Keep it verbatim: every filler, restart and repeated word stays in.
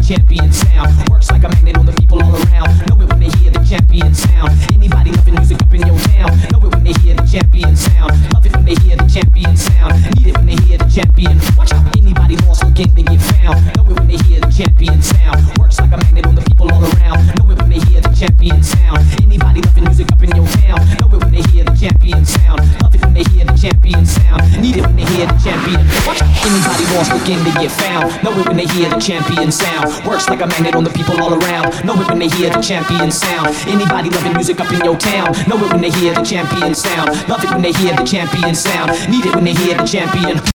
champion sound. Works like a magnet on the people all around. Know it when they hear the champion sound. Anybody loving music up in your town. Know it when they hear the champion sound. Love it when they hear the champion sound. Need it when they hear the champion. Watch out, anybody lost looking to get found. Know it when they hear the champion sound. Works like a magnet on the people all around. Know it when they hear the champion sound. Anybody loving music up in your town. Know it when they hear the champion sound. Love it when they hear the champion sound. Need it when they hear the champion. Watch out, anybody lost looking to get found. Know it when they hear the champion sound. Works like a magnet on the people all around. Know it when they hear the champion sound. Anybody loving music up in your town. Know it when they hear the champion sound. Love it when they hear the champion sound. Need it when they hear the champion.